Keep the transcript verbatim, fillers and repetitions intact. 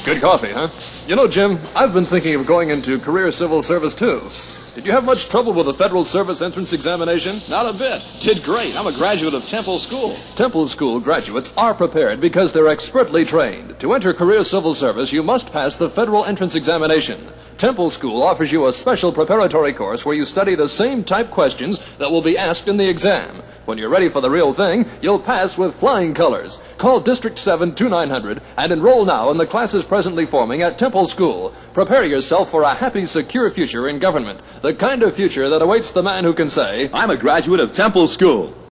Good coffee, huh? You know, Jim, I've been thinking of going into career civil service, too. Did you have much trouble with the Federal Service Entrance Examination? Not a bit. Did great. I'm a graduate of Temple School. Temple School graduates are prepared because they're expertly trained. To enter career civil service, you must pass the Federal Entrance Examination. Temple School offers you a special preparatory course where you study the same type questions that will be asked in the exam. When you're ready for the real thing, you'll pass with flying colors. Call District seven two nine hundred and enroll now in the classes presently forming at Temple School. Prepare yourself for a happy, secure future in government. The kind of future that awaits the man who can say, I'm a graduate of Temple School.